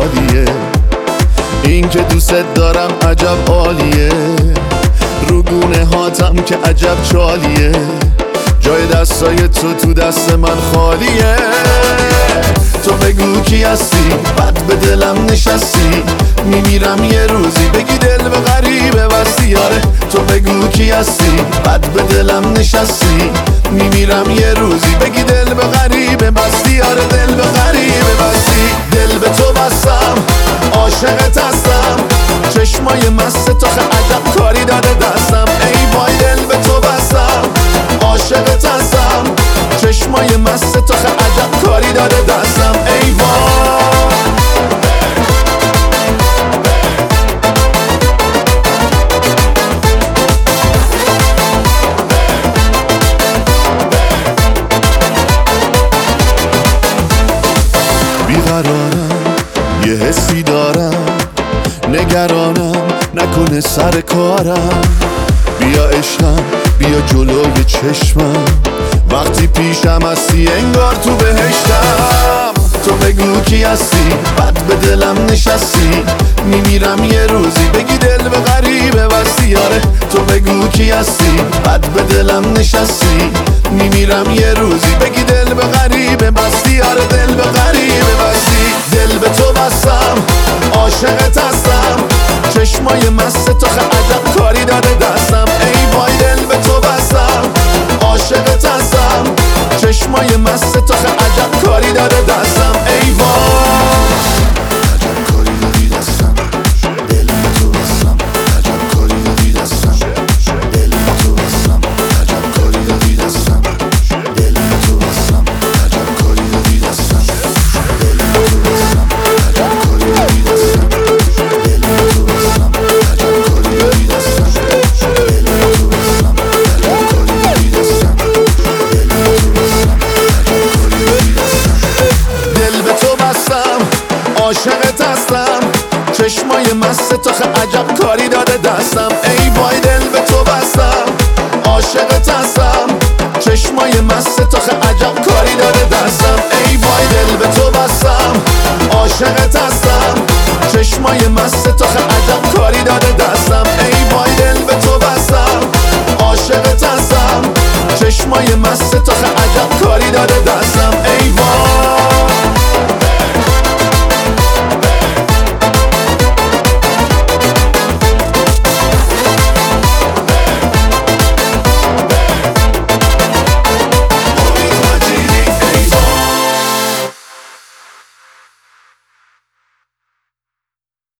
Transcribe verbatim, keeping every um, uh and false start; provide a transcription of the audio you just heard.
خالیه. این که دوست دارم عجب عالیه، رو گونه هاتم که عجب چالیه. جای دستای تو تو دست من خالیه. تو بگو کی هستی، بد به دلم نشستی. میمیرم یه روزی بگی دل به غریبه بستی. آره تو بگو کی هستی، بد به دلم نشستی. میمیرم یه روزی بگی دل به غریبه بستی. آره دل به غریبه بستی. دل به تو بستم، عاشقت هستم. چشمای مست تو خه عجب کاری داده دستم. ای وای دل به تو بستم، عاشقت هستم. چشمای مست تو خه عجب کاری داده دستم. ای وای بیقرارم، یه حسی دارم، نگرانم نکنه سر کارم. بیا عشقم، بیا جلوی چشمم. وقتی پیشم هستی انگار تو بهشتم. تو بگو کی هستی، بد به دلم نشستی. میمیرم یه روزی بگی دل به غریبه بستی. آره تو بگو کی هستی، بد به دلم نشستی. میمیرم یه روزی بگی دل به غریبه بستی. آره دل به غریبه بستی. دل به تو بستم، عاشقت هستم. چشمای مست تو خه عجب کاری داده دستم. ای وای دل به تو بستم، عاشقت هستم. چشمای مست تو خه عجب کاری داده دستم. ای وای عجب کاری دادی دستم. دل به تو بستم، عجب کاری دادی دستم. دل به تو بستم، عجب کاری دادی دستم. دل به تو بستم، عجب کاری دادی دستم. دل به تو بستم، عجب کاری دادی دستم. دل به تو بستم، عجب کاری دادی دستم. دل به تو بستم، عجب کاری دادی دستم. دل به تو بستم، عاشقت هستم. چشمای مست تو خه عجب کاری داده